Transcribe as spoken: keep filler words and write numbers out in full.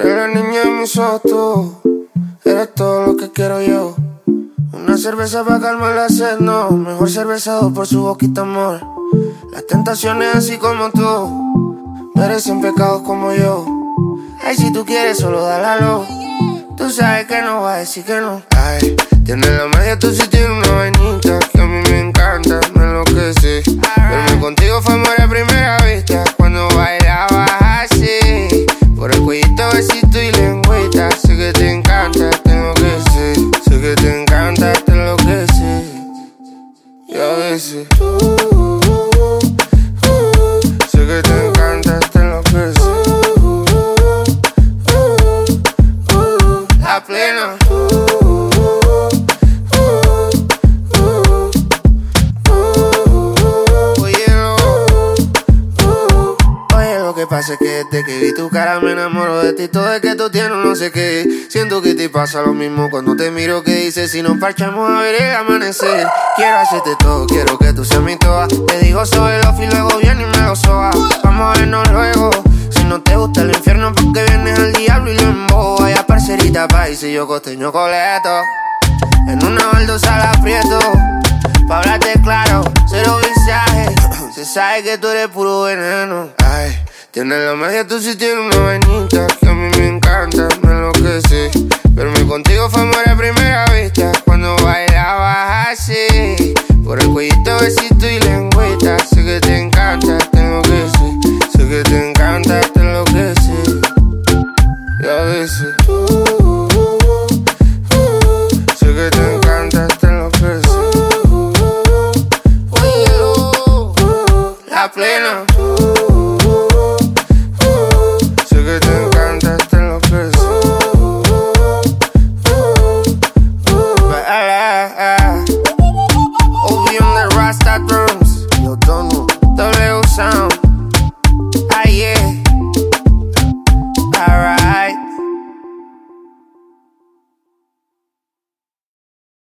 Eres la niña de mis ojos, tú. Eres todo lo que quiero yo. Una cerveza para calmar la sed, no. Mejor cervezado por su boquita, amor. Las tentaciones así como tú merecen pecados como yo. Ay, si tú quieres solo dale a luz. Tú sabes que no va a decir que no. Ay, tienes la magia, tú sí tienes una vainita que a mí me encanta, me enloquece. Verme contigo fue amor a primera vista. Cuando bailabas así, por el cuellito, besito y lengüita. Sé que te encanta, te enloquece. Sé que te encanta, te enloquece. Y a veces uh, uh, uh, sé que te encanta, te enloquece. La plena. Lo que pasa es que desde que vi tu cara me enamoro de ti. Todo es que tú tienes no sé qué. Siento que te pasa lo mismo cuando te miro. Que dices si nos parchamos a ver el amanecer. Quiero hacerte todo, quiero que tú seas mi toa. Te digo soy el off y luego viene y me lo soba. Vamos a vernos luego. Si no te gusta el infierno porque vienes al diablo y lo embobo. Vaya parcerita país y yo costeño coleto. En una baldosa la aprieto. Pa' hablarte claro, cero visaje. Se sabe que tú eres puro veneno. Ay, tienes la magia, tú sí tienes una vainita que a mí me encanta, me enloquece. Verme contigo fue amor a primera vista.